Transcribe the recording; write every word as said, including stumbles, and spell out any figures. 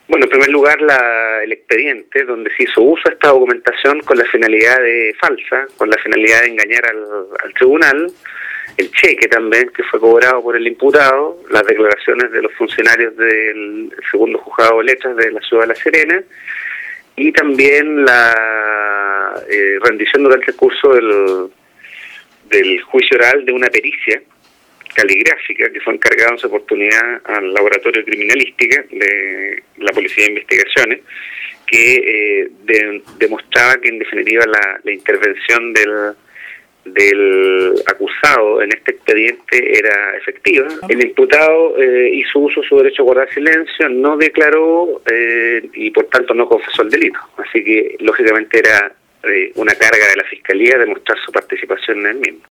Bueno, en primer lugar, la, el expediente donde se hizo uso de esta documentación con la finalidad de falsa, con la finalidad de engañar al, al tribunal, el cheque también que fue cobrado por el imputado, las declaraciones de los funcionarios del segundo juzgado de letras de la ciudad de La Serena y también la eh, rendición durante el curso del, del juicio oral de una pericia caligráfica que fue encargada en su oportunidad al laboratorio de criminalística de la Policía de Investigaciones, que eh, de, demostraba que en definitiva la, la intervención del, del acusado en este expediente era efectiva. El imputado eh, hizo uso de su derecho a guardar silencio, no declaró eh, y por tanto no confesó el delito. Así que lógicamente era eh, una carga de la Fiscalía demostrar su participación en el mismo.